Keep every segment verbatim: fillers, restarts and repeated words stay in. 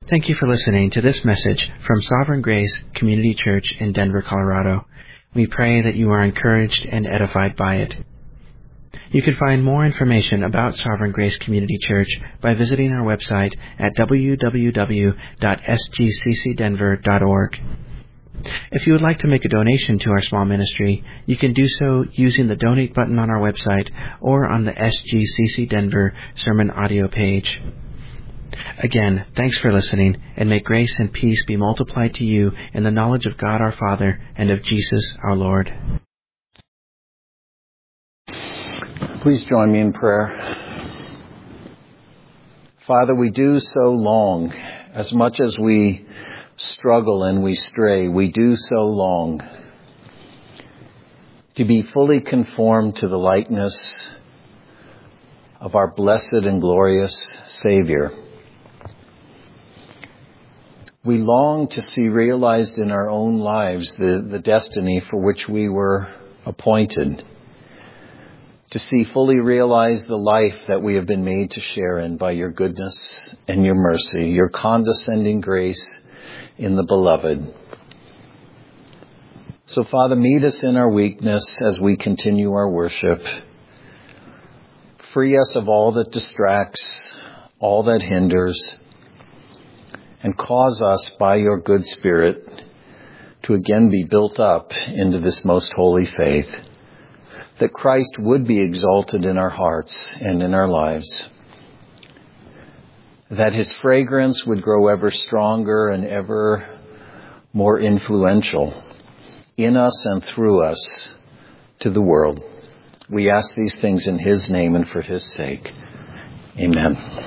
Thank you for listening to this message from Sovereign Grace Community Church in Denver, Colorado. We pray that you are encouraged and edified by it. You can find more information about Sovereign Grace Community Church by visiting our website at w w w dot s g c c denver dot org. If you would like to make a donation to our small ministry, you can do so using the donate button on our website or on the S G C C Denver sermon audio page. Again, thanks for listening, and may grace and peace be multiplied to you in the knowledge of God our Father and of Jesus our Lord. Please join me in prayer. Father, we do so long, as much as we struggle and we stray, we do so long to be fully conformed to the likeness of our blessed and glorious Savior. We long to see realized in our own lives the, the destiny for which we were appointed. To see fully realized the life that we have been made to share in by your goodness and your mercy, your condescending grace in the beloved. So, Father, meet us in our weakness as we continue our worship. Free us of all that distracts, all that hinders, and cause us by your good Spirit to again be built up into this most holy faith, that Christ would be exalted in our hearts and in our lives, that his fragrance would grow ever stronger and ever more influential in us and through us to the world. We ask these things in his name and for his sake. Amen.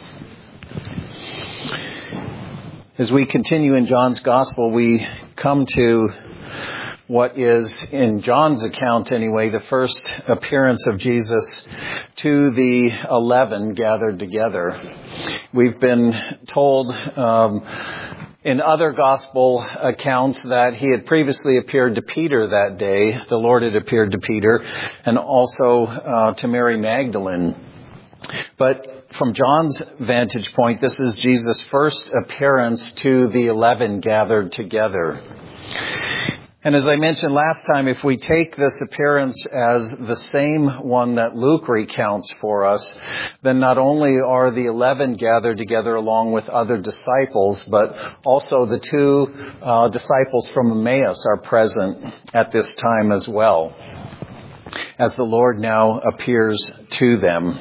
As we continue in John's Gospel, we come to what is, in John's account anyway, the first appearance of Jesus to the eleven gathered together. We've been told um, in other Gospel accounts that he had previously appeared to Peter that day. The Lord had appeared to Peter and also uh, to Mary Magdalene. But from John's vantage point, this is Jesus' first appearance to the eleven gathered together. And as I mentioned last time, if we take this appearance as the same one that Luke recounts for us, then not only are the eleven gathered together along with other disciples, but also the two uh, disciples from Emmaus are present at this time as well, as the Lord now appears to them.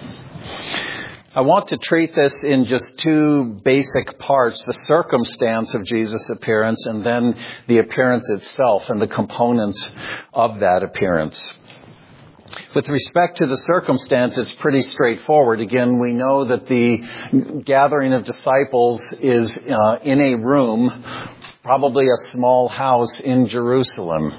I want to treat this in just two basic parts, the circumstance of Jesus' appearance and then the appearance itself and the components of that appearance. With respect to the circumstance, it's pretty straightforward. Again, we know that the gathering of disciples is uh, in a room, probably a small house in Jerusalem.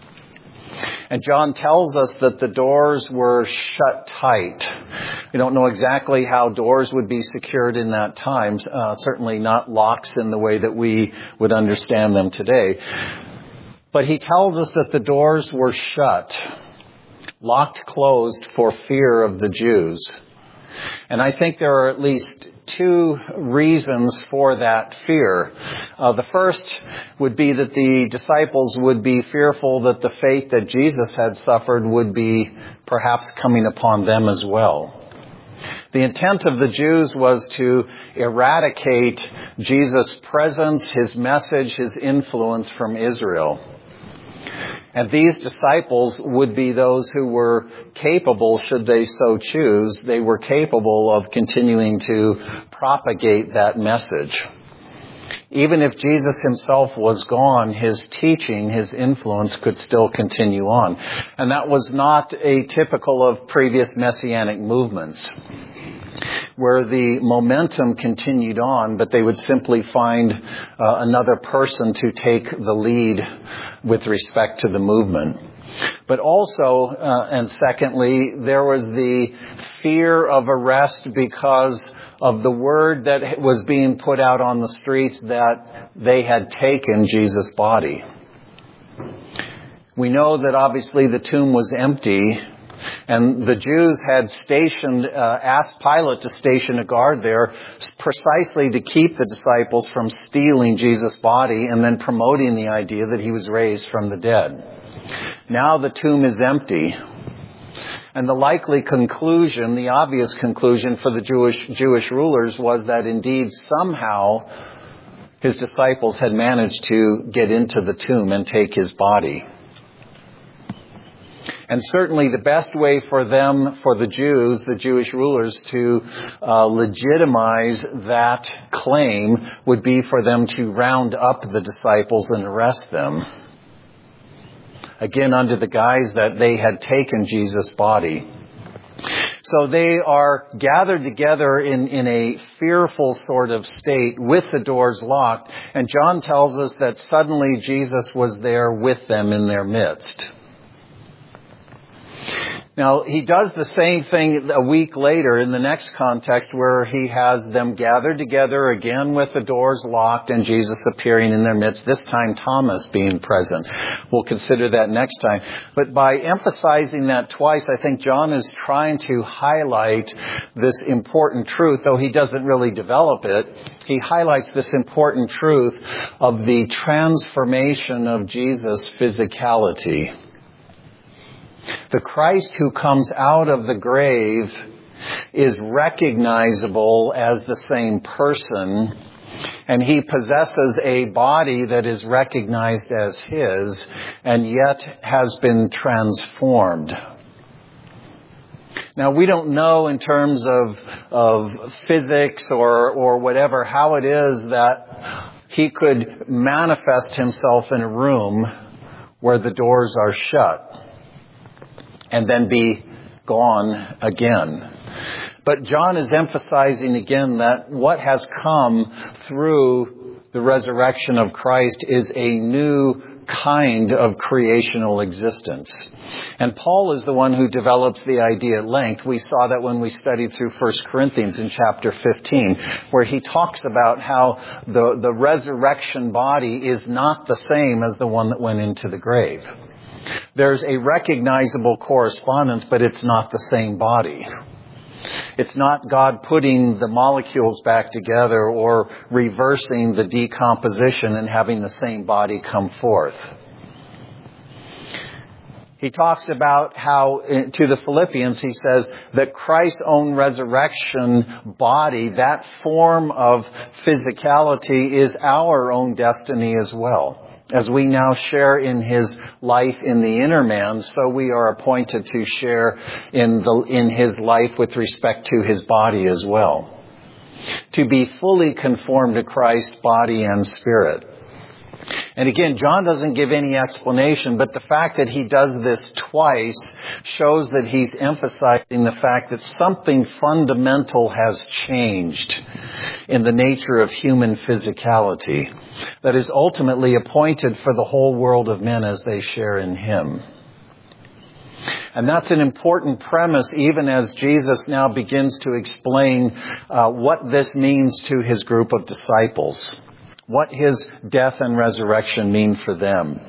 And John tells us that the doors were shut tight. We don't know exactly how doors would be secured in that time. Uh, certainly not locks in the way that we would understand them today. But he tells us that the doors were shut, locked closed for fear of the Jews. And I think there are at least two reasons for that fear. Uh, the first would be that the disciples would be fearful that the fate that Jesus had suffered would be perhaps coming upon them as well. The intent of the Jews was to eradicate Jesus' presence, his message, his influence from Israel. And these disciples would be those who were capable, should they so choose, they were capable of continuing to propagate that message. Even if Jesus himself was gone, his teaching, his influence could still continue on. And that was not atypical of previous messianic movements, where the momentum continued on, but they would simply find uh, another person to take the lead with respect to the movement. But also, uh, and secondly, there was the fear of arrest because of the word that was being put out on the streets that they had taken Jesus' body. We know that obviously the tomb was empty, And the Jews had stationed, uh, asked Pilate to station a guard there precisely to keep the disciples from stealing Jesus' body and then promoting the idea that he was raised from the dead. Now the tomb is empty. And the likely conclusion, the obvious conclusion for the Jewish, Jewish rulers was that indeed somehow his disciples had managed to get into the tomb and take his body. And certainly the best way for them, for the Jews, the Jewish rulers, to uh, legitimize that claim would be for them to round up the disciples and arrest them. Again, under the guise that they had taken Jesus' body. So they are gathered together in, in a fearful sort of state with the doors locked. And John tells us that suddenly Jesus was there with them in their midst. Now, he does the same thing a week later in the next context where he has them gathered together again with the doors locked and Jesus appearing in their midst, this time Thomas being present. We'll consider that next time. But by emphasizing that twice, I think John is trying to highlight this important truth, though he doesn't really develop it. He highlights this important truth of the transformation of Jesus' physicality. The Christ who comes out of the grave is recognizable as the same person, and he possesses a body that is recognized as his, and yet has been transformed. Now, we don't know in terms of, of physics or, or whatever how it is that he could manifest himself in a room where the doors are shut and then be gone again. But John is emphasizing again that what has come through the resurrection of Christ is a new kind of creational existence. And Paul is the one who develops the idea at length. We saw that when we studied through First Corinthians in chapter fifteen, where he talks about how the, the resurrection body is not the same as the one that went into the grave. There's a recognizable correspondence, but it's not the same body. It's not God putting the molecules back together or reversing the decomposition and having the same body come forth. He talks about how, to the Philippians, he says that Christ's own resurrection body, that form of physicality, is our own destiny as well. As we now share in his life in the inner man, so we are appointed to share in the in his life with respect to his body as well. To be fully conformed to Christ's body and spirit. And again, John doesn't give any explanation, but the fact that he does this twice shows that he's emphasizing the fact that something fundamental has changed in the nature of human physicality that is ultimately appointed for the whole world of men as they share in him. And that's an important premise even as Jesus now begins to explain uh, what this means to his group of disciples. What his death and resurrection mean for them.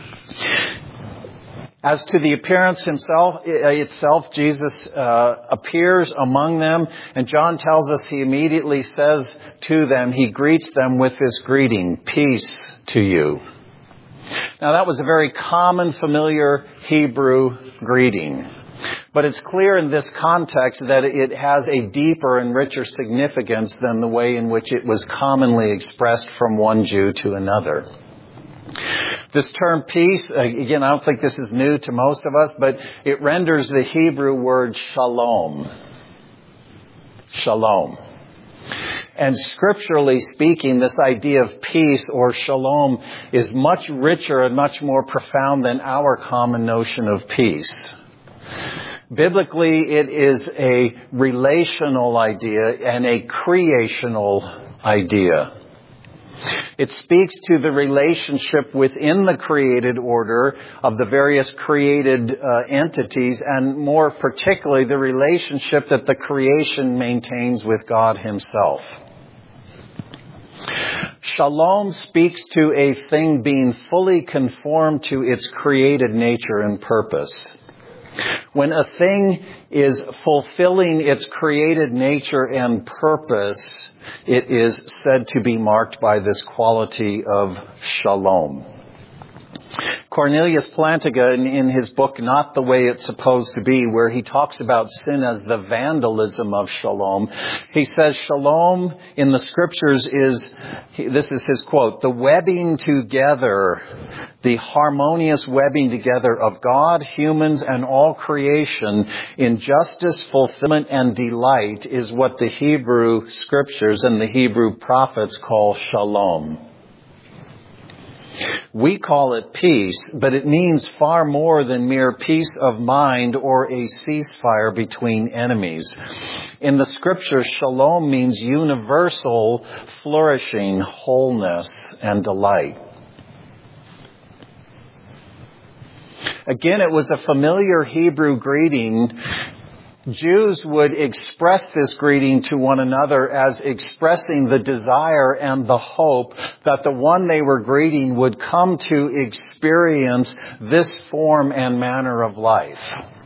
As to the appearance himself, itself, Jesus uh, appears among them, and John tells us he immediately says to them, he greets them with this greeting, peace to you. Now that was a very common, familiar Hebrew greeting. But it's clear in this context that it has a deeper and richer significance than the way in which it was commonly expressed from one Jew to another. This term peace, again, I don't think this is new to most of us, but it renders the Hebrew word shalom. Shalom. And scripturally speaking, this idea of peace or shalom is much richer and much more profound than our common notion of peace. Biblically, it is a relational idea and a creational idea. It speaks to the relationship within the created order of the various created uh, entities, and more particularly the relationship that the creation maintains with God himself. Shalom speaks to a thing being fully conformed to its created nature and purpose. When a thing is fulfilling its created nature and purpose, it is said to be marked by this quality of shalom. Cornelius Plantinga, in, in his book, Not the Way It's Supposed to Be, where he talks about sin as the vandalism of shalom, he says shalom in the scriptures is, this is his quote, the webbing together, the harmonious webbing together of God, humans, and all creation in justice, fulfillment, and delight is what the Hebrew scriptures and the Hebrew prophets call shalom. We call it peace, but it means far more than mere peace of mind or a ceasefire between enemies. In the scripture, shalom means universal flourishing, wholeness, and delight. Again, it was a familiar Hebrew greeting. Jews would express this greeting to one another as expressing the desire and the hope that the one they were greeting would come to experience this form and manner of life.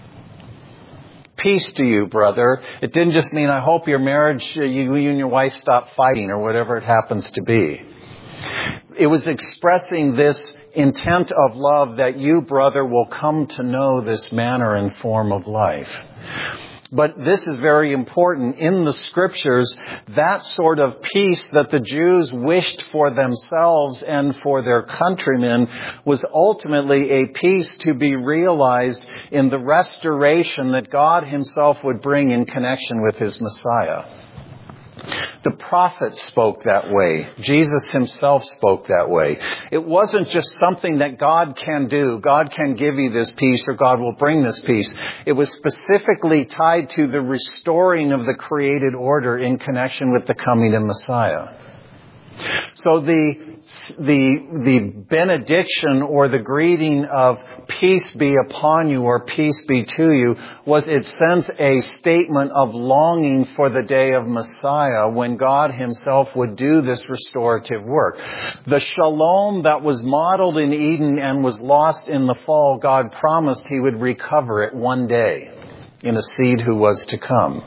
Peace to you, brother. It didn't just mean, I hope your marriage, you, you and your wife stop fighting, or whatever it happens to be. It was expressing this intent of love that you, brother, will come to know this manner and form of life. But this is very important. In the scriptures, that sort of peace that the Jews wished for themselves and for their countrymen was ultimately a peace to be realized in the restoration that God Himself would bring in connection with His Messiah. The prophets spoke that way. Jesus Himself spoke that way. It wasn't just something that God can do. God can give you this peace, or God will bring this peace. It was specifically tied to the restoring of the created order in connection with the coming of Messiah. So the the the benediction or the greeting of peace be upon you or peace be to you was, it sends a statement of longing for the day of Messiah when God Himself would do this restorative work. The shalom that was modeled in Eden and was lost in the fall, God promised He would recover it one day in a seed who was to come.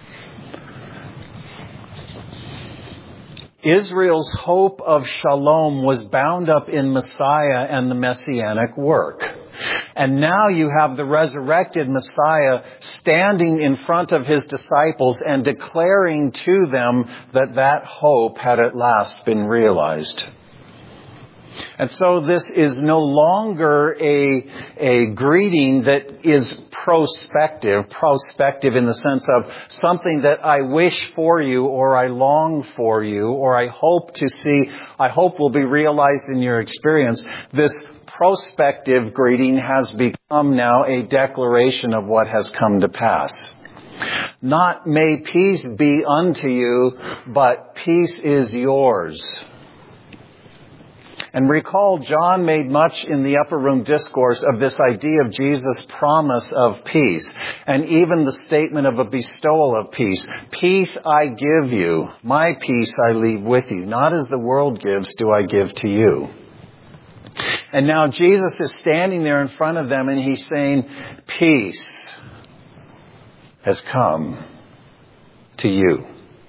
Israel's hope of shalom was bound up in Messiah and the messianic work. And now you have the resurrected Messiah standing in front of His disciples and declaring to them that that hope had at last been realized. And so this is no longer a, a greeting that is prospective, prospective in the sense of something that I wish for you, or I long for you, or I hope to see, I hope will be realized in your experience. This prospective greeting has become now a declaration of what has come to pass. Not may peace be unto you, but peace is yours. And recall, John made much in the upper room discourse of this idea of Jesus' promise of peace, and even the statement of a bestowal of peace. Peace I give you, my peace I leave with you. Not as the world gives do I give to you. And now Jesus is standing there in front of them and He's saying, peace has come to you.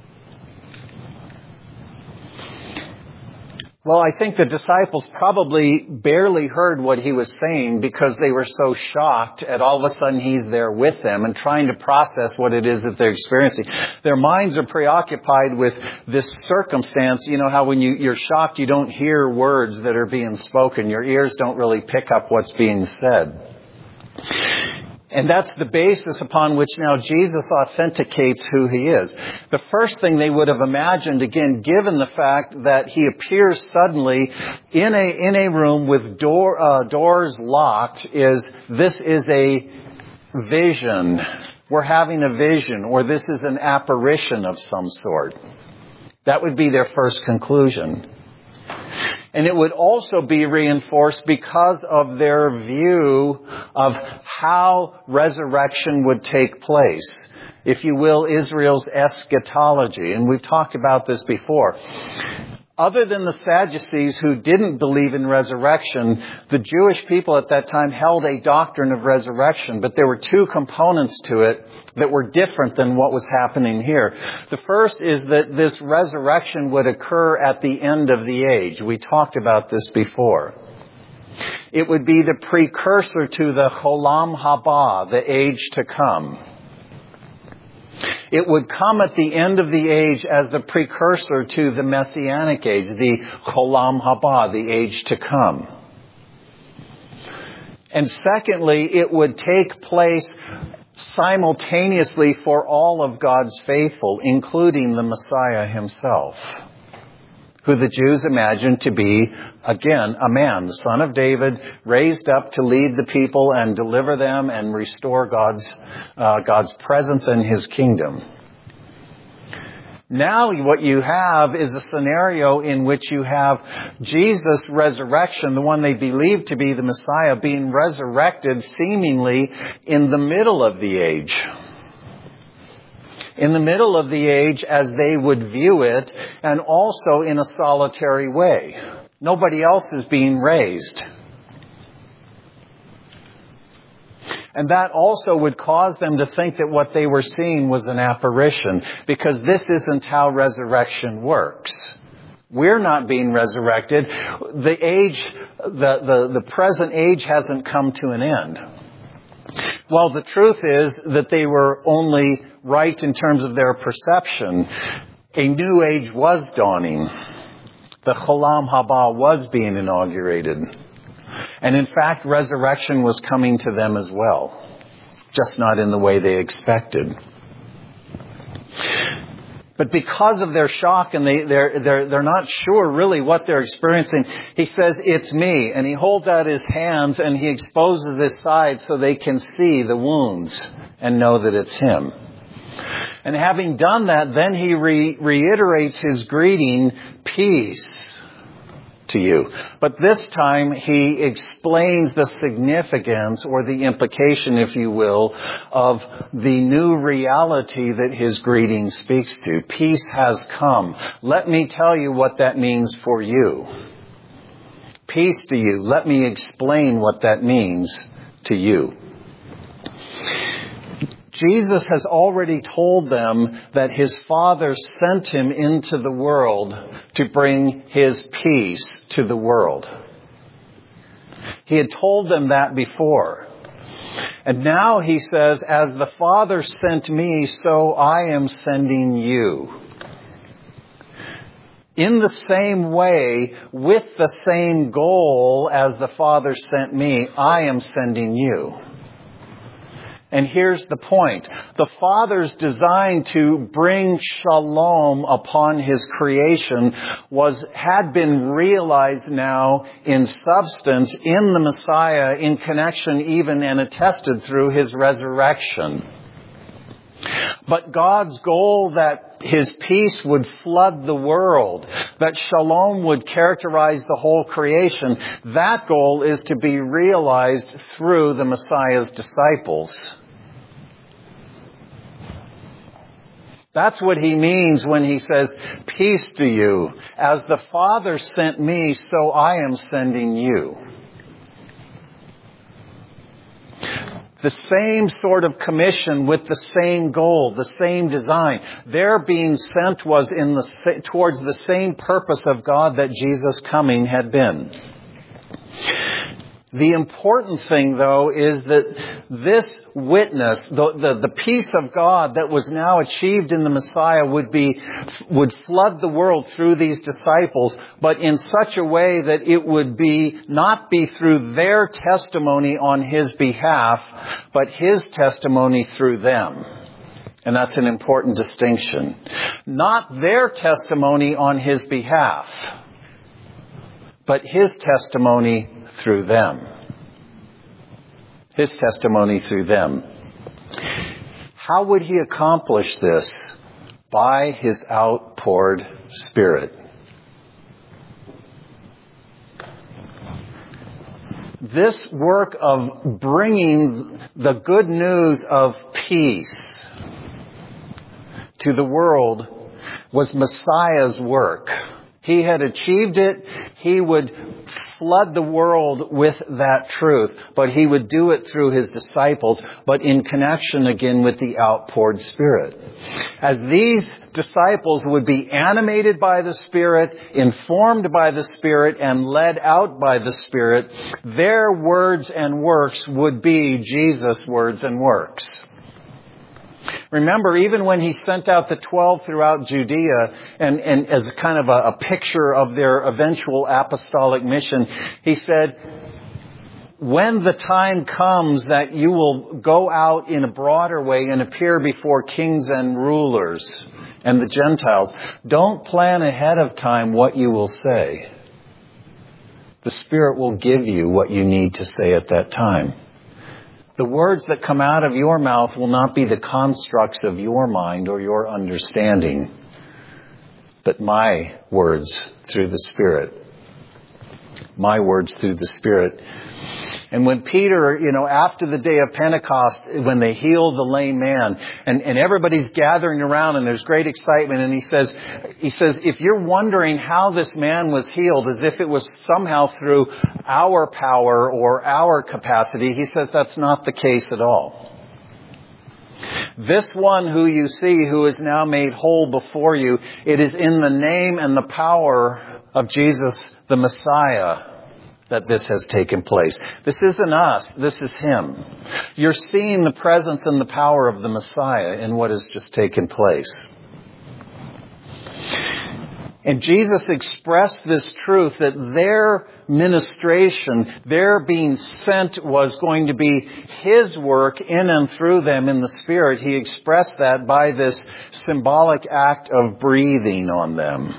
Well, I think the disciples probably barely heard what He was saying because they were so shocked at all of a sudden He's there with them and trying to process what it is that they're experiencing. Their minds are preoccupied with this circumstance. You know how when you, you're shocked, you don't hear words that are being spoken. Your ears don't really pick up what's being said. And that's the basis upon which now Jesus authenticates who He is. The first thing they would have imagined, again, given the fact that He appears suddenly in a in a room with door uh, doors locked, is this is a vision. We're having a vision, or this is an apparition of some sort. That would be their first conclusion. And it would also be reinforced because of their view of how resurrection would take place. If you will, Israel's eschatology. And we've talked about this before. Other than the Sadducees who didn't believe in resurrection, the Jewish people at that time held a doctrine of resurrection, but there were two components to it that were different than what was happening here. The first is that this resurrection would occur at the end of the age. We talked about this before. It would be the precursor to the Cholam Haba, the age to come. It would come at the end of the age as the precursor to the Messianic age, the Cholam Haba, the age to come. And secondly, it would take place simultaneously for all of God's faithful, including the Messiah himself, who the Jews imagined to be, again, a man, the son of David, raised up to lead the people and deliver them and restore God's uh, God's presence in his kingdom. Now what you have is a scenario in which you have Jesus' resurrection, the one they believed to be the Messiah, being resurrected seemingly in the middle of the age. In the middle of the age as they would view it, and also in a solitary way. Nobody else is being raised. And that also would cause them to think that what they were seeing was an apparition, because this isn't how resurrection works. We're not being resurrected. The age, the, the, the present age hasn't come to an end. Well, the truth is that they were only right in terms of their perception. A new age was dawning. The Cholam Haba was being inaugurated. And in fact, resurrection was coming to them as well. Just not in the way they expected. But because of their shock and they, they're, they're, they're not sure really what they're experiencing, he says, "It's me." And he holds out his hands and he exposes his side so they can see the wounds and know that it's him. And having done that, then he re- reiterates his greeting, "Peace to you." But this time he explains the significance, or the implication, if you will, of the new reality that his greeting speaks to. Peace has come. Let me tell you what that means for you. Peace to you. Let me explain what that means to you. Jesus has already told them that his Father sent him into the world to bring his peace to the world. He had told them that before. And now he says, "As the Father sent me, so I am sending you." In the same way, with the same goal as the Father sent me, I am sending you. And here's the point. The Father's design to bring shalom upon his creation was, had been realized now in substance in the Messiah, in connection even and attested through his resurrection. But God's goal that his peace would flood the world, that shalom would characterize the whole creation, that goal is to be realized through the Messiah's disciples. That's what he means when he says, "Peace to you. As the Father sent me, so I am sending you." The same sort of commission with the same goal, the same design. Their being sent was in the towards the same purpose of God that Jesus' coming had been. The important thing, though, is that this witness, the, the, the peace of God that was now achieved in the Messiah would be, would flood the world through these disciples, but in such a way that it would be, not be through their testimony on his behalf, but his testimony through them. And that's an important distinction. Not their testimony on his behalf, but his testimony through them. His testimony through them. How would he accomplish this? By his outpoured Spirit. This work of bringing the good news of peace to the world was Messiah's work. He had achieved it. He would flood the world with that truth, but He would do it through His disciples, but in connection again with the outpoured Spirit. As these disciples would be animated by the Spirit, informed by the Spirit, and led out by the Spirit, their words and works would be Jesus' words and works. Remember, even when He sent out the twelve throughout Judea, and, and as kind of a, a picture of their eventual apostolic mission, He said, when the time comes that you will go out in a broader way and appear before kings and rulers and the Gentiles, don't plan ahead of time what you will say. The Spirit will give you what you need to say at that time. The words that come out of your mouth will not be the constructs of your mind or your understanding, but my words through the Spirit. My words through the Spirit. And when Peter, you know, after the day of Pentecost, when they healed the lame man, and, and everybody's gathering around and there's great excitement, and he says, he says, if you're wondering how this man was healed, as if it was somehow through our power or our capacity, he says that's not the case at all. This one who you see, who is now made whole before you, it is in the name and the power of Jesus, the Messiah, that this has taken place. This isn't us. This is Him. You're seeing the presence and the power of the Messiah in what has just taken place. And Jesus expressed this truth that their ministration, their being sent, was going to be His work in and through them in the Spirit. He expressed that by this symbolic act of breathing on them.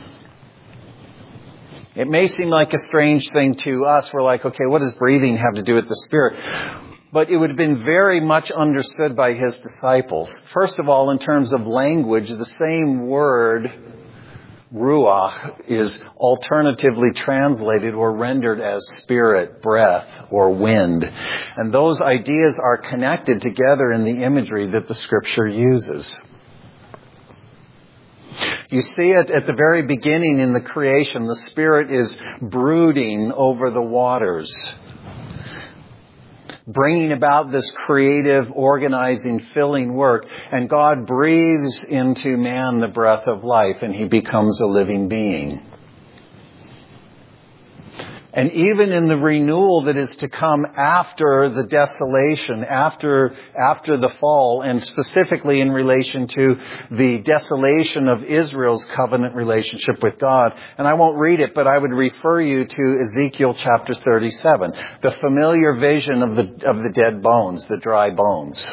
It may seem like a strange thing to us. We're like, okay, what does breathing have to do with the Spirit? But it would have been very much understood by His disciples. First of all, in terms of language, the same word, ruach, is alternatively translated or rendered as spirit, breath, or wind. And those ideas are connected together in the imagery that the Scripture uses. You see it at the very beginning in the creation. The Spirit is brooding over the waters, bringing about this creative, organizing, filling work. And God breathes into man the breath of life, and he becomes a living being. And even in the renewal that is to come after the desolation, after, after the fall, and specifically in relation to the desolation of Israel's covenant relationship with God. And I won't read it, but I would refer you to Ezekiel chapter thirty-seven, the familiar vision of the, of the dead bones, the dry bones.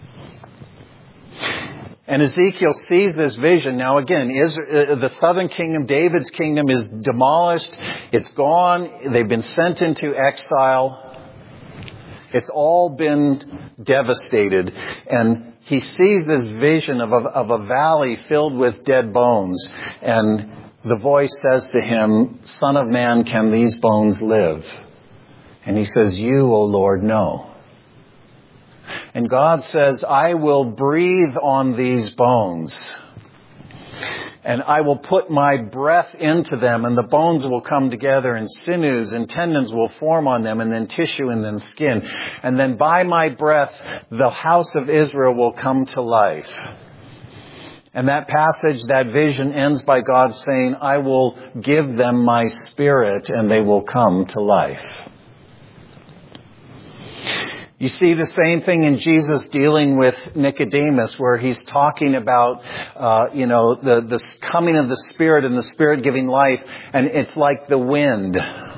And Ezekiel sees this vision. Now again, Israel, the southern kingdom, David's kingdom, is demolished. It's gone. They've been sent into exile. It's all been devastated. And he sees this vision of a, of a valley filled with dead bones. And the voice says to him, "Son of man, can these bones live?" And he says, "You, O Lord, know." And God says, "I will breathe on these bones, and I will put my breath into them, and the bones will come together, and sinews and tendons will form on them, and then tissue and then skin. And then by my breath, the house of Israel will come to life." And that passage, that vision ends by God saying, "I will give them my Spirit, and they will come to life." You see the same thing in Jesus dealing with Nicodemus, where he's talking about, uh, you know, the, the coming of the Spirit and the Spirit giving life. And it's like the wind.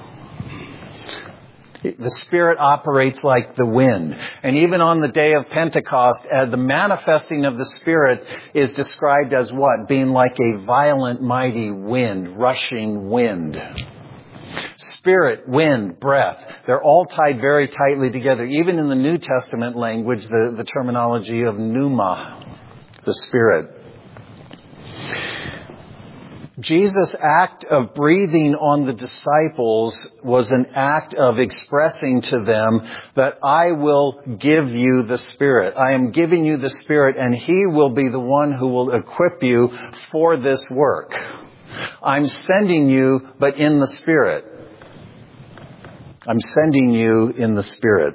The Spirit operates like the wind. And even on the day of Pentecost, uh, the manifesting of the Spirit is described as what? Being like a violent, mighty wind, rushing wind. Spirit, wind, breath, they're all tied very tightly together. Even in the New Testament language, the, the terminology of pneuma, the Spirit. Jesus' act of breathing on the disciples was an act of expressing to them that I will give you the Spirit. I am giving you the Spirit, and He will be the one who will equip you for this work. I'm sending you, but in the Spirit. I'm sending you in the Spirit.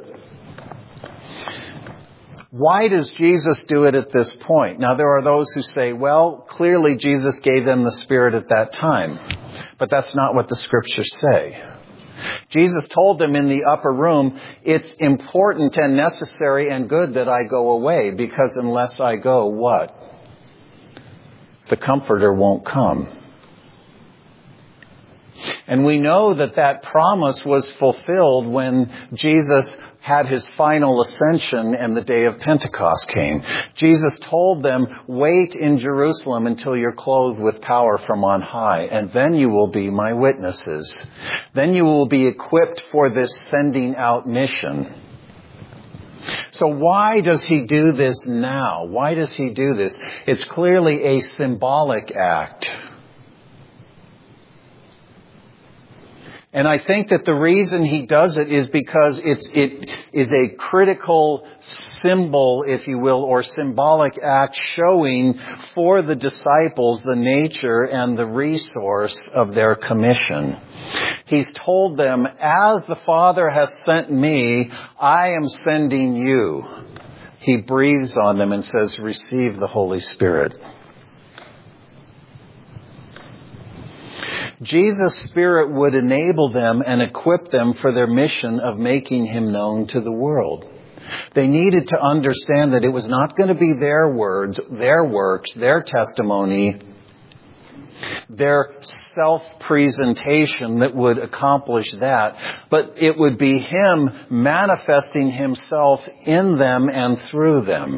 Why does Jesus do it at this point? Now, there are those who say, well, clearly Jesus gave them the Spirit at that time. But that's not what the Scriptures say. Jesus told them in the upper room, it's important and necessary and good that I go away, because unless I go, what? The Comforter won't come. And we know that that promise was fulfilled when Jesus had his final ascension and the day of Pentecost came. Jesus told them, wait in Jerusalem until you're clothed with power from on high, and then you will be my witnesses. Then you will be equipped for this sending out mission. So why does he do this now? Why does he do this? It's clearly a symbolic act. And I think that the reason he does it is because it's, it is a critical symbol, if you will, or symbolic act showing for the disciples the nature and the resource of their commission. He's told them, as the Father has sent me, I am sending you. He breathes on them and says, receive the Holy Spirit. Jesus' Spirit would enable them and equip them for their mission of making Him known to the world. They needed to understand that it was not going to be their words, their works, their testimony, their self-presentation that would accomplish that, but it would be Him manifesting Himself in them and through them.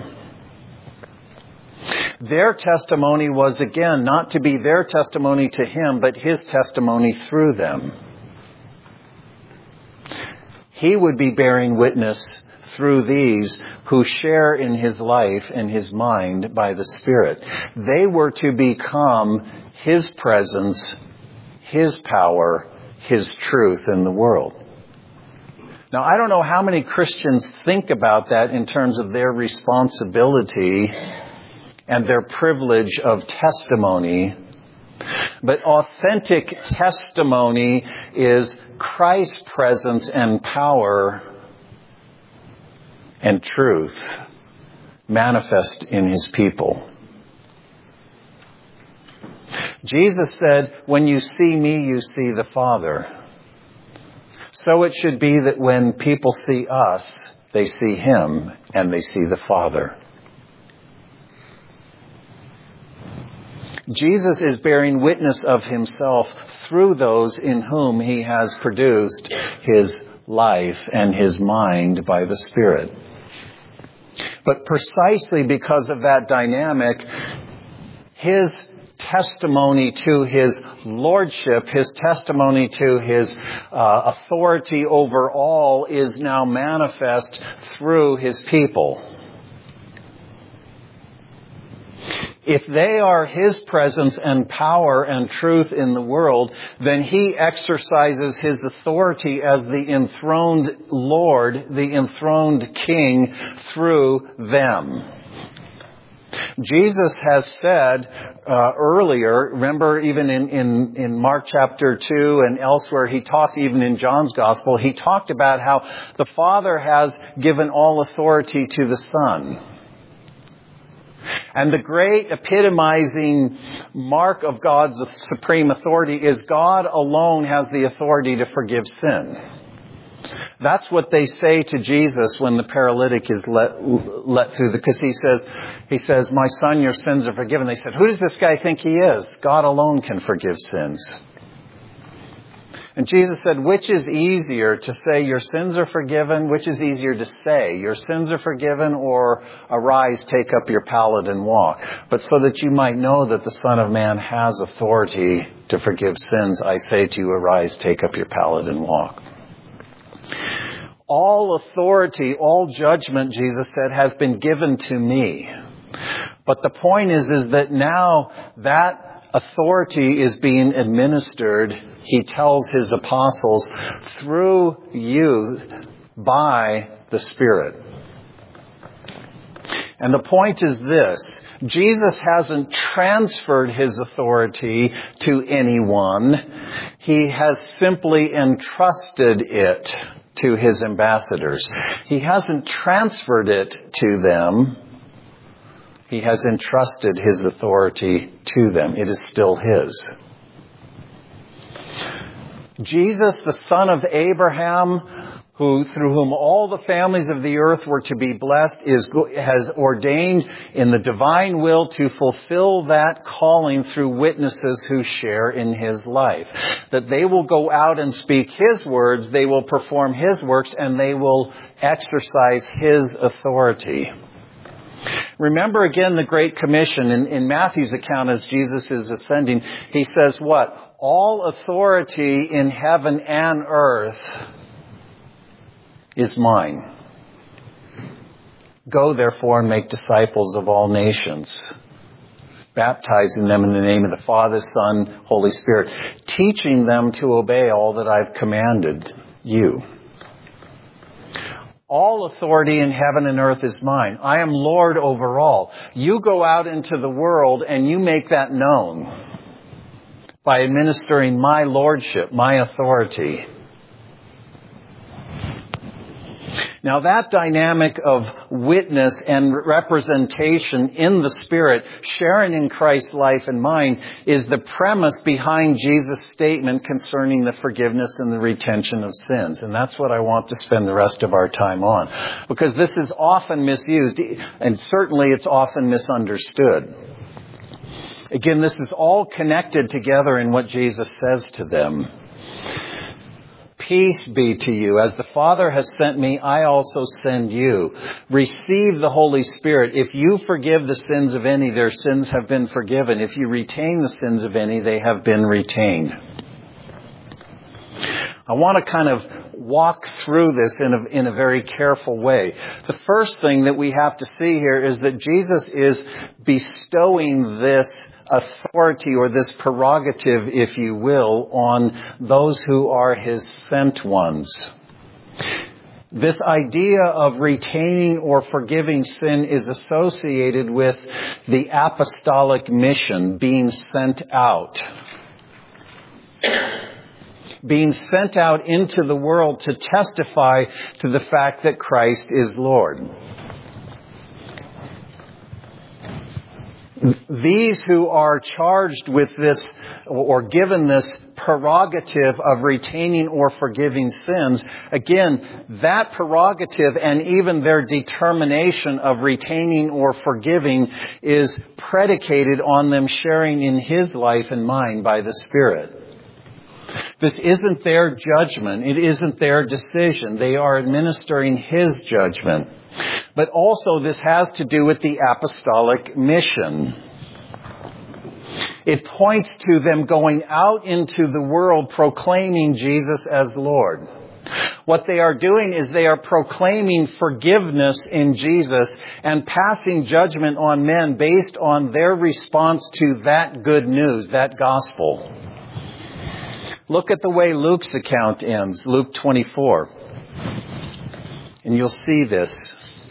Their testimony was, again, not to be their testimony to Him, but His testimony through them. He would be bearing witness through these who share in His life and His mind by the Spirit. They were to become His presence, His power, His truth in the world. Now, I don't know how many Christians think about that in terms of their responsibility and their privilege of testimony. But authentic testimony is Christ's presence and power and truth manifest in His people. Jesus said, when you see me, you see the Father. So it should be that when people see us, they see Him and they see the Father. Jesus is bearing witness of Himself through those in whom He has produced His life and His mind by the Spirit. But precisely because of that dynamic, His testimony to His lordship, His testimony to His uh, authority over all is now manifest through His people. If they are His presence and power and truth in the world, then He exercises His authority as the enthroned Lord, the enthroned King through them. Jesus has said uh, earlier, remember even in, in, in Mark chapter two and elsewhere, He talked, even in John's Gospel, He talked about how the Father has given all authority to the Son. And the great epitomizing mark of God's supreme authority is God alone has the authority to forgive sin. That's what they say to Jesus when the paralytic is let let through the, because he says, he says, my son, your sins are forgiven. They said, who does this guy think he is? God alone can forgive sins. And Jesus said, which is easier, to say your sins are forgiven? Which is easier to say, your sins are forgiven, or arise, take up your pallet and walk? But so that you might know that the Son of Man has authority to forgive sins, I say to you, arise, take up your pallet and walk. All authority, all judgment, Jesus said, has been given to me. But the point is, is that now that authority is being administered, He tells His apostles, through you by the Spirit. And the point is this: Jesus hasn't transferred his authority to anyone. He has simply entrusted it to his ambassadors. He hasn't transferred it to them. He has entrusted his authority to them. It is still his. Jesus, the son of Abraham, who through whom all the families of the earth were to be blessed, is has ordained in the divine will to fulfill that calling through witnesses who share in his life. That they will go out and speak his words, they will perform his works, and they will exercise his authority. Remember again the Great Commission in, in Matthew's account as Jesus is ascending. He says what? All authority in heaven and earth is mine. Go therefore and make disciples of all nations, baptizing them in the name of the Father, Son, Holy Spirit, teaching them to obey all that I've commanded you. All authority in heaven and earth is mine. I am Lord over all. You go out into the world and you make that known by administering my lordship, my authority. Now that dynamic of witness and representation in the Spirit, sharing in Christ's life and mine, is the premise behind Jesus' statement concerning the forgiveness and the retention of sins. And that's what I want to spend the rest of our time on. Because this is often misused, and certainly it's often misunderstood. Again, this is all connected together in what Jesus says to them. Peace be to you. As the Father has sent me, I also send you. Receive the Holy Spirit. If you forgive the sins of any, their sins have been forgiven. If you retain the sins of any, they have been retained. I want to kind of walk through this in a, in a very careful way. The first thing that we have to see here is that Jesus is bestowing this authority or this prerogative, if you will, on those who are his sent ones. This idea of retaining or forgiving sin is associated with the apostolic mission, being sent out. Being sent out into the world to testify to the fact that Christ is Lord. These who are charged with this or given this prerogative of retaining or forgiving sins, again, that prerogative and even their determination of retaining or forgiving is predicated on them sharing in his life and mine by the Spirit. This isn't their judgment. It isn't their decision. They are administering his judgment. But also this has to do with the apostolic mission. It points to them going out into the world proclaiming Jesus as Lord. What they are doing is they are proclaiming forgiveness in Jesus and passing judgment on men based on their response to that good news, that gospel. Look at the way Luke's account ends, Luke twenty-four. And you'll see this.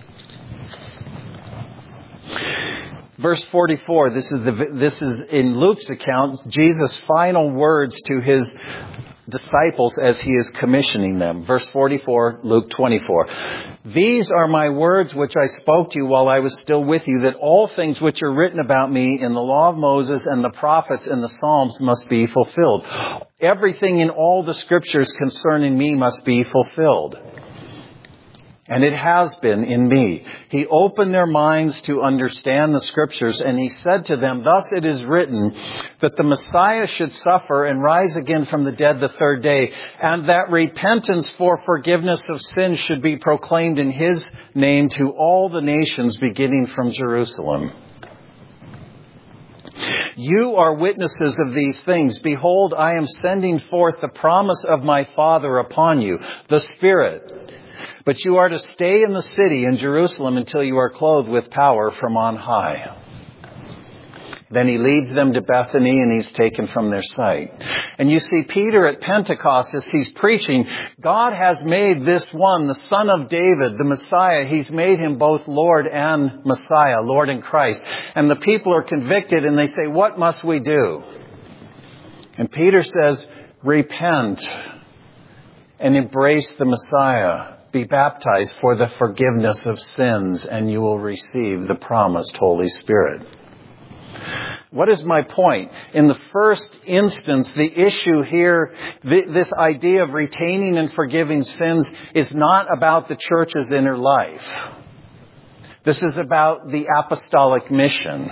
Verse forty-four, this is the, this is in Luke's account, Jesus' final words to his disciples as he is commissioning them. Verse forty-four, Luke twenty-four. These are my words which I spoke to you while I was still with you, that all things which are written about me in the law of Moses and the prophets and the Psalms must be fulfilled. Everything in all the scriptures concerning me must be fulfilled. And it has been in me. He opened their minds to understand the scriptures, and he said to them, thus it is written that the Messiah should suffer and rise again from the dead the third day, and that repentance for forgiveness of sins should be proclaimed in his name to all the nations, beginning from Jerusalem. You are witnesses of these things. Behold, I am sending forth the promise of my Father upon you, the Spirit. But you are to stay in the city in Jerusalem until you are clothed with power from on high. Then he leads them to Bethany and he's taken from their sight. And you see Peter at Pentecost as he's preaching, God has made this one, the Son of David, the Messiah. He's made him both Lord and Messiah, Lord and Christ. And the people are convicted and they say, what must we do? And Peter says, repent and embrace the Messiah. Be baptized for the forgiveness of sins and you will receive the promised Holy Spirit. What is my point? In the first instance, the issue here, this idea of retaining and forgiving sins is not about the church's inner life. This is about the apostolic mission.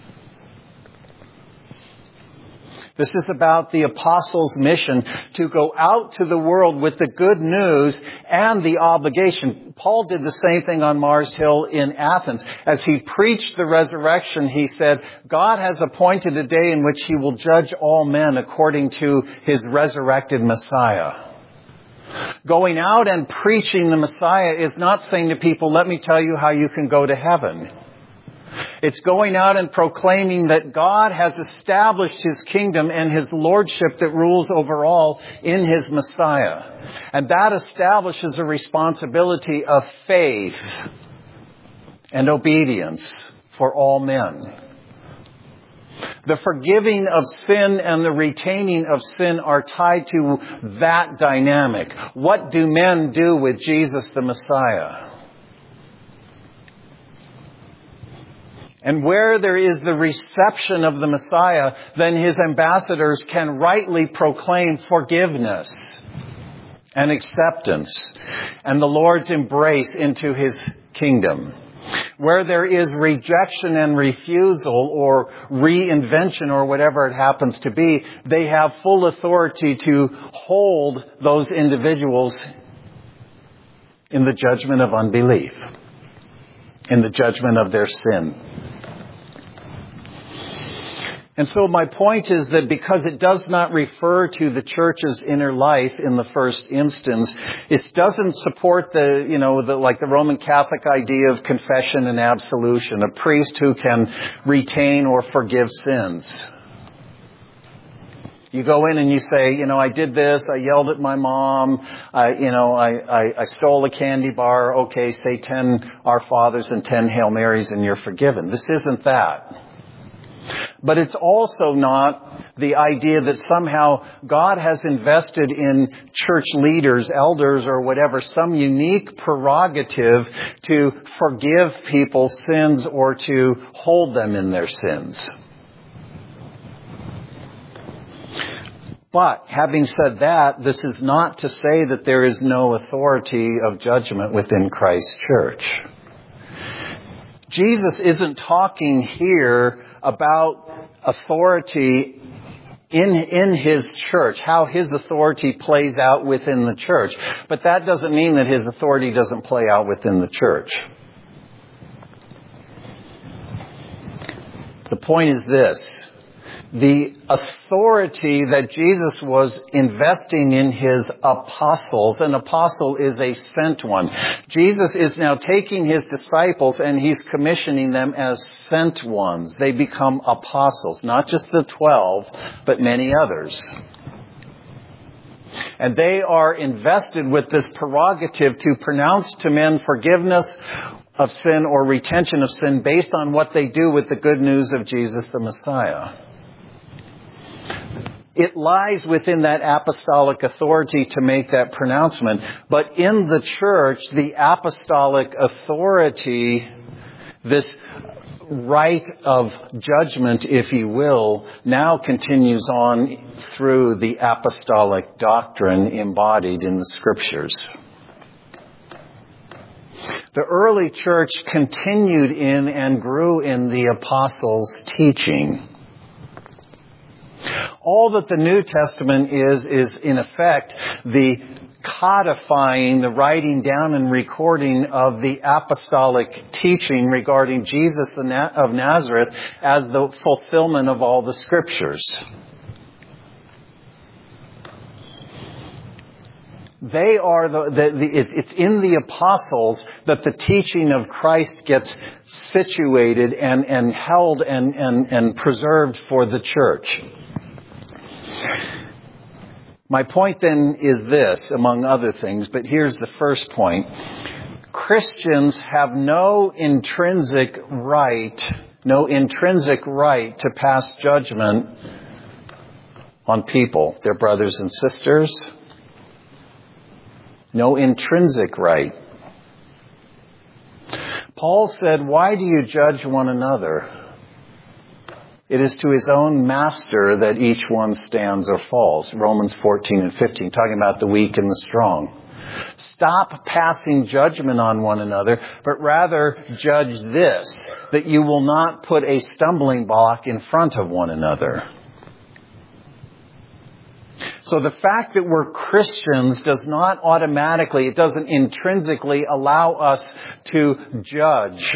This is about the apostles' mission to go out to the world with the good news and the obligation. Paul did the same thing on Mars Hill in Athens. As he preached the resurrection, he said, God has appointed a day in which he will judge all men according to his resurrected Messiah. Going out and preaching the Messiah is not saying to people, let me tell you how you can go to heaven. It's going out and proclaiming that God has established his kingdom and his lordship that rules over all in his Messiah. And that establishes a responsibility of faith and obedience for all men. The forgiving of sin and the retaining of sin are tied to that dynamic. What do men do with Jesus the Messiah? And where there is the reception of the Messiah, then his ambassadors can rightly proclaim forgiveness and acceptance and the Lord's embrace into his kingdom. Where there is rejection and refusal or reinvention or whatever it happens to be, they have full authority to hold those individuals in the judgment of unbelief, in the judgment of their sin. And so my point is that because it does not refer to the church's inner life in the first instance, it doesn't support the, you know, the, like the Roman Catholic idea of confession and absolution, a priest who can retain or forgive sins. You go in and you say, you know, I did this, I yelled at my mom, I, you know, I, I, I stole a candy bar, okay, say ten Our Fathers and ten Hail Marys and you're forgiven. This isn't that. But it's also not the idea that somehow God has invested in church leaders, elders, or whatever, some unique prerogative to forgive people's sins or to hold them in their sins. But having said that, this is not to say that there is no authority of judgment within Christ's church. Jesus isn't talking here about authority in, in his church, how his authority plays out within the church. But that doesn't mean that his authority doesn't play out within the church. The point is this. The authority that Jesus was investing in his apostles, an apostle is a sent one. Jesus is now taking his disciples and he's commissioning them as sent ones. They become apostles, not just the twelve, but many others. And they are invested with this prerogative to pronounce to men forgiveness of sin or retention of sin based on what they do with the good news of Jesus the Messiah. It lies within that apostolic authority to make that pronouncement. But in the church, the apostolic authority, this right of judgment, if you will, now continues on through the apostolic doctrine embodied in the Scriptures. The early church continued in and grew in the apostles' teaching. All that the New Testament is, is in effect the codifying, the writing down and recording of the apostolic teaching regarding Jesus of Nazareth as the fulfillment of all the Scriptures. They are the, the, the it's in the apostles that the teaching of Christ gets situated and, and held and, and, and preserved for the church. My point then is this, among other things, but here's the first point. Christians have no intrinsic right, no intrinsic right to pass judgment on people, their brothers and sisters. No intrinsic right. Paul said, "Why do you judge one another? It is to his own master that each one stands or falls." Romans fourteen and fifteen, talking about the weak and the strong. Stop passing judgment on one another, but rather judge this, that you will not put a stumbling block in front of one another. So the fact that we're Christians does not automatically, it doesn't intrinsically allow us to judge.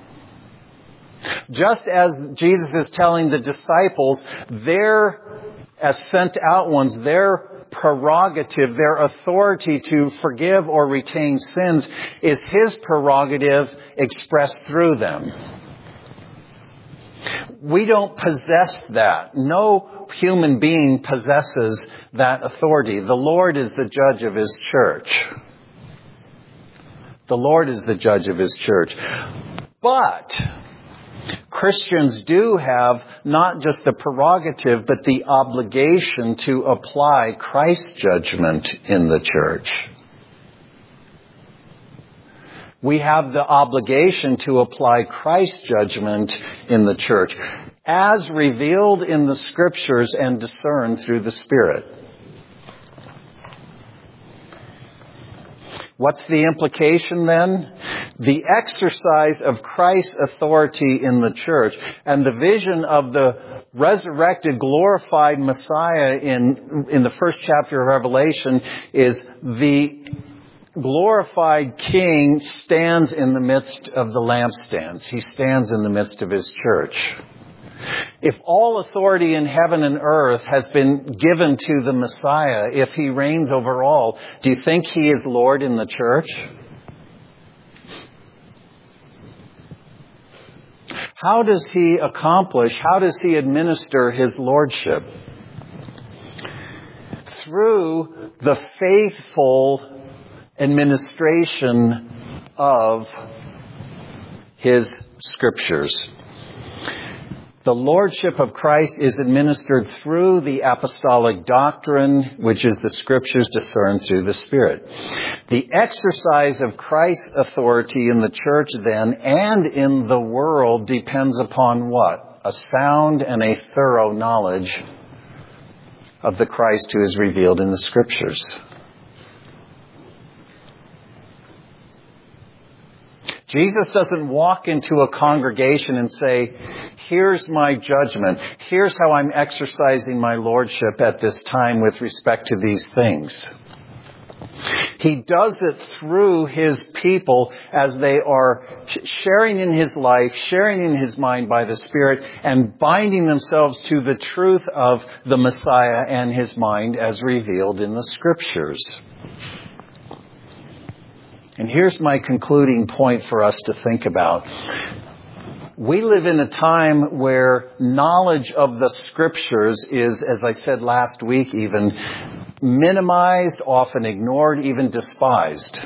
Just as Jesus is telling the disciples, their, as sent out ones, their prerogative, their authority to forgive or retain sins is His prerogative expressed through them. We don't possess that. No human being possesses that authority. The Lord is the judge of His church. The Lord is the judge of His church. But Christians do have not just the prerogative, but the obligation to apply Christ's judgment in the church. We have the obligation to apply Christ's judgment in the church, as revealed in the Scriptures and discerned through the Spirit. What's the implication then? The exercise of Christ's authority in the church and the vision of the resurrected, glorified Messiah in, in the first chapter of Revelation is the glorified King stands in the midst of the lampstands. He stands in the midst of His church. If all authority in heaven and earth has been given to the Messiah, if He reigns over all, do you think He is Lord in the church? How does He accomplish, how does He administer His lordship? Through the faithful administration of His Scriptures. The lordship of Christ is administered through the apostolic doctrine, which is the Scriptures discerned through the Spirit. The exercise of Christ's authority in the church then and in the world depends upon what? A sound and a thorough knowledge of the Christ who is revealed in the Scriptures. Jesus doesn't walk into a congregation and say, here's my judgment. Here's how I'm exercising my lordship at this time with respect to these things. He does it through His people as they are sharing in His life, sharing in His mind by the Spirit, and binding themselves to the truth of the Messiah and His mind as revealed in the Scriptures. And here's my concluding point for us to think about. We live in a time where knowledge of the Scriptures is, as I said last week even, minimized, often ignored, even despised.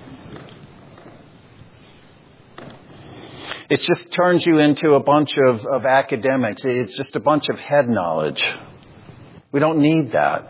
It just turns you into a bunch of, of academics. It's just a bunch of head knowledge. We don't need that.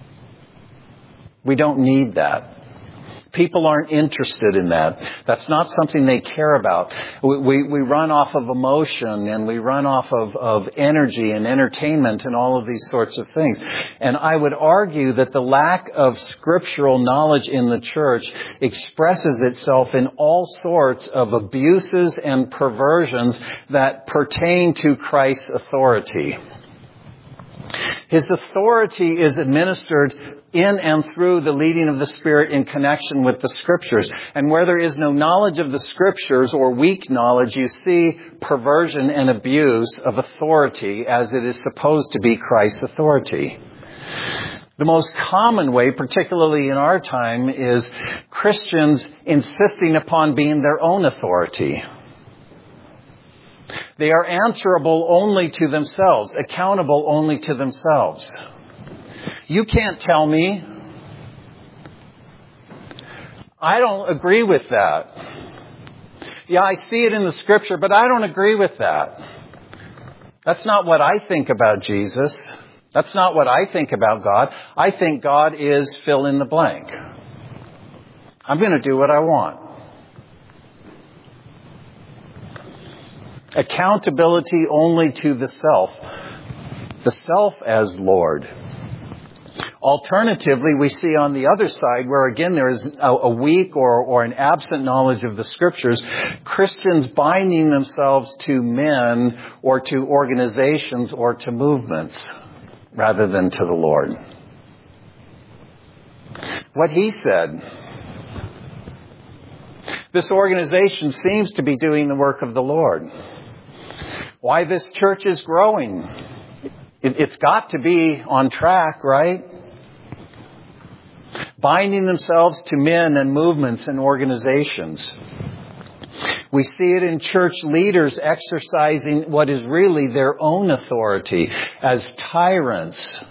We don't need that. People aren't interested in that. That's not something they care about. We, we, we run off of emotion and we run off of, of energy and entertainment and all of these sorts of things. And I would argue that the lack of scriptural knowledge in the church expresses itself in all sorts of abuses and perversions that pertain to Christ's authority. His authority is administered in and through the leading of the Spirit in connection with the Scriptures. And where there is no knowledge of the Scriptures or weak knowledge, you see perversion and abuse of authority as it is supposed to be Christ's authority. The most common way, particularly in our time, is Christians insisting upon being their own authority. They are answerable only to themselves, accountable only to themselves. You can't tell me. I don't agree with that. Yeah, I see it in the Scripture, but I don't agree with that. That's not what I think about Jesus. That's not what I think about God. I think God is fill in the blank. I'm going to do what I want. Accountability only to the self. The self as Lord. Alternatively, we see on the other side, where again there is a, a weak or, or an absent knowledge of the Scriptures, Christians binding themselves to men or to organizations or to movements rather than to the Lord. What he said, this organization seems to be doing the work of the Lord. Why this church is growing? It, it's got to be on track, right? Binding themselves to men and movements and organizations. We see it in church leaders exercising what is really their own authority as tyrants,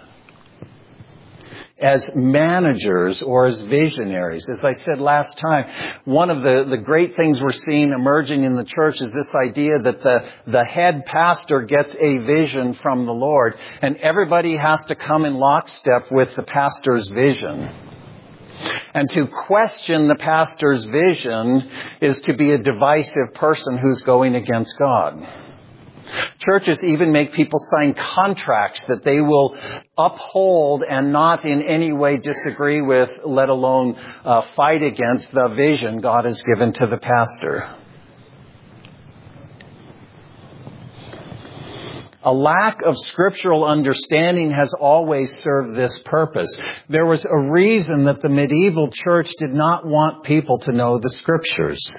as managers, or as visionaries. As I said last time, one of the, the great things we're seeing emerging in the church is this idea that the, the head pastor gets a vision from the Lord, and everybody has to come in lockstep with the pastor's vision. And to question the pastor's vision is to be a divisive person who's going against God. Churches even make people sign contracts that they will uphold and not in any way disagree with, let alone uh, fight against the vision God has given to the pastor. A lack of scriptural understanding has always served this purpose. There was a reason that the medieval church did not want people to know the Scriptures.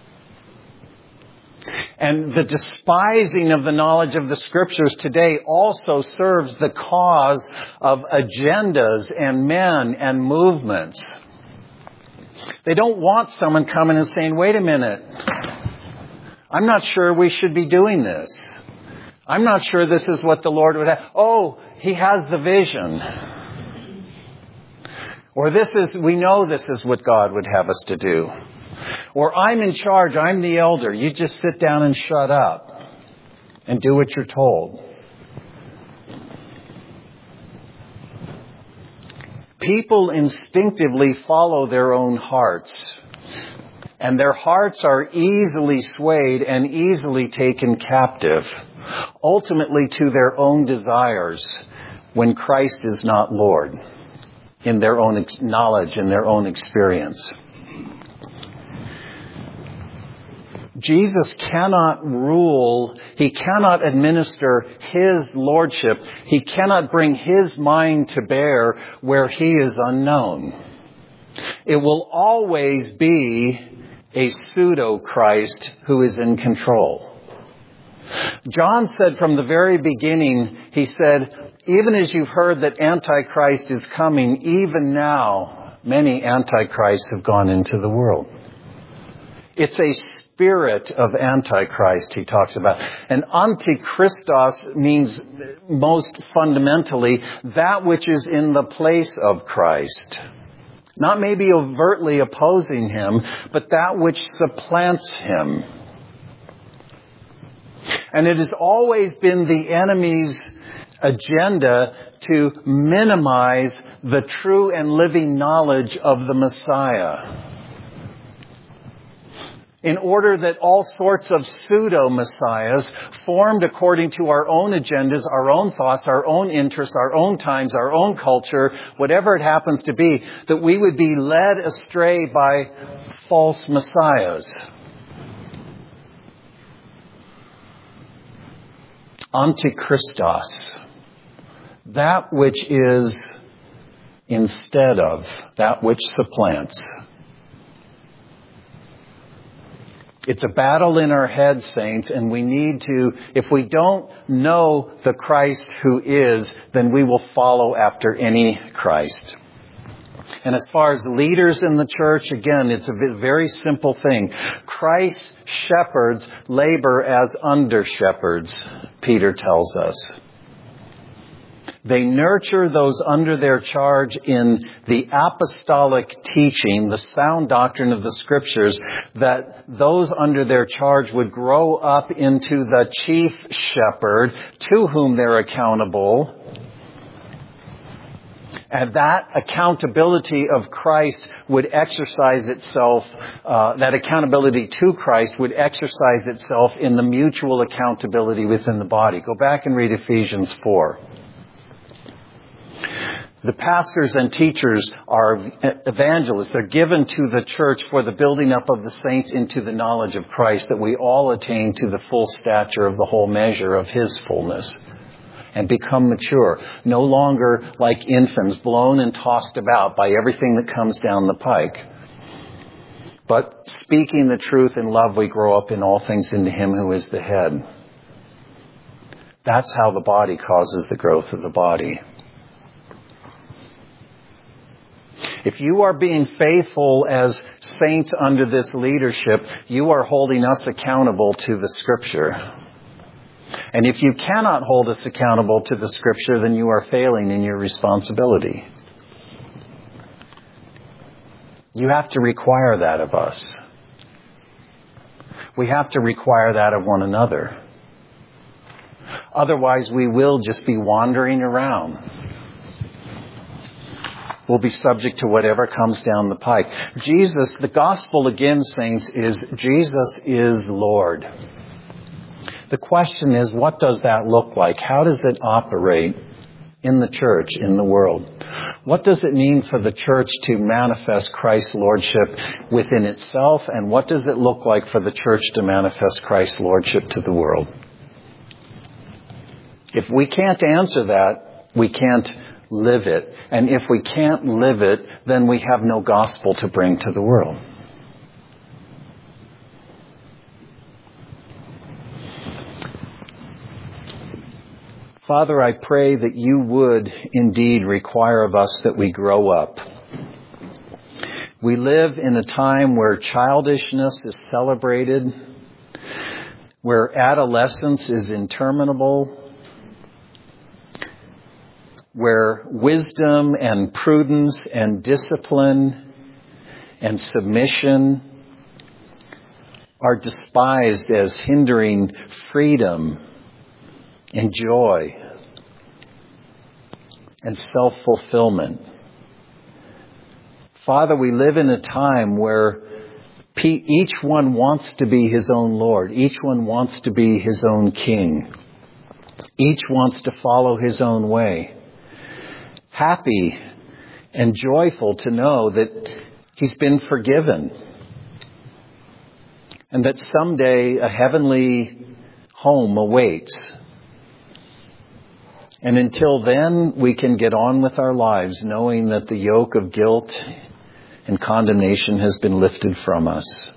And the despising of the knowledge of the Scriptures today also serves the cause of agendas and men and movements. They don't want someone coming and saying, wait a minute, I'm not sure we should be doing this. I'm not sure this is what the Lord would have. Oh, He has the vision. Or this is, we know this is what God would have us to do. Or I'm in charge, I'm the elder. You just sit down and shut up and do what you're told. People instinctively follow their own hearts. And their hearts are easily swayed and easily taken captive, ultimately to their own desires, when Christ is not Lord, in their own knowledge, in their own experience. Jesus cannot rule, He cannot administer His lordship, He cannot bring His mind to bear where He is unknown. It will always be a pseudo-Christ who is in control. John said from the very beginning, he said, even as you've heard that Antichrist is coming, even now many Antichrists have gone into the world. It's a spirit of Antichrist he talks about. And Antichristos means most fundamentally that which is in the place of Christ. Not maybe overtly opposing Him, but that which supplants Him. And it has always been the enemy's agenda to minimize the true and living knowledge of the Messiah, in order that all sorts of pseudo-messiahs formed according to our own agendas, our own thoughts, our own interests, our own times, our own culture, whatever it happens to be, that we would be led astray by false messiahs. Antichristos, that which is instead of, that which supplants. It's a battle in our heads, saints, and we need to, if we don't know the Christ who is, then we will follow after any Christ. And as far as leaders in the church, again, it's a very simple thing. Christ's shepherds labor as under-shepherds, Peter tells us. They nurture those under their charge in the apostolic teaching, the sound doctrine of the Scriptures, that those under their charge would grow up into the chief shepherd to whom they're accountable. And that accountability of Christ would exercise itself, uh, that accountability to Christ would exercise itself in the mutual accountability within the body. Go back and read Ephesians four. The pastors and teachers are evangelists. They're given to the church for the building up of the saints into the knowledge of Christ, that we all attain to the full stature of the whole measure of His fullness and become mature, no longer like infants blown and tossed about by everything that comes down the pike. But speaking the truth in love, we grow up in all things into Him who is the head. That's how the body causes the growth of the body. If you are being faithful as saints under this leadership, you are holding us accountable to the Scripture. And if you cannot hold us accountable to the Scripture, then you are failing in your responsibility. You have to require that of us. We have to require that of one another. Otherwise, we will just be wandering around. We'll be subject to whatever comes down the pike. Jesus, the gospel again, saints, is Jesus is Lord. The question is, what does that look like? How does it operate in the church, in the world? What does it mean for the church to manifest Christ's lordship within itself? And what does it look like for the church to manifest Christ's lordship to the world? If we can't answer that, we can't live it. And if we can't live it, then we have no gospel to bring to the world. Father, I pray that you would indeed require of us that we grow up. We live in a time where childishness is celebrated, where adolescence is interminable, where wisdom and prudence and discipline and submission are despised as hindering freedom and joy and self-fulfillment. Father, we live in a time where each one wants to be his own Lord. Each one wants to be his own king. Each wants to follow his own way. Happy and joyful to know that he's been forgiven and that someday a heavenly home awaits. And until then, we can get on with our lives knowing that the yoke of guilt and condemnation has been lifted from us.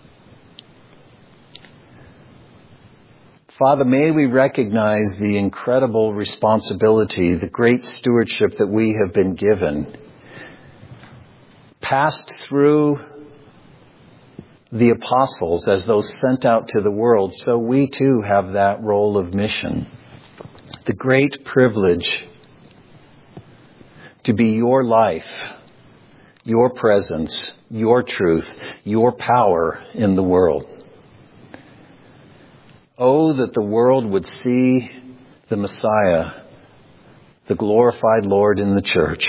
Father, may we recognize the incredible responsibility, the great stewardship that we have been given, passed through the apostles as those sent out to the world, so we too have that role of mission. The great privilege to be your life, your presence, your truth, your power in the world. Oh, that the world would see the Messiah, the glorified Lord in the church.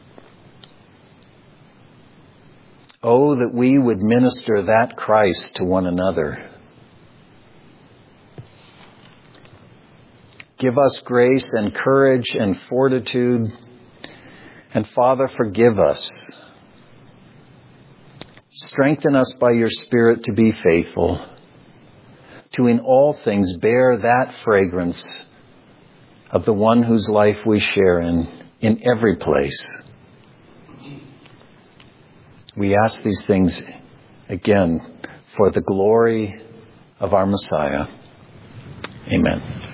Oh, that we would minister that Christ to one another. Give us grace and courage and fortitude. And Father, forgive us. Strengthen us by your Spirit to be faithful, to in all things bear that fragrance of the one whose life we share in, in every place. We ask these things again for the glory of our Messiah. Amen.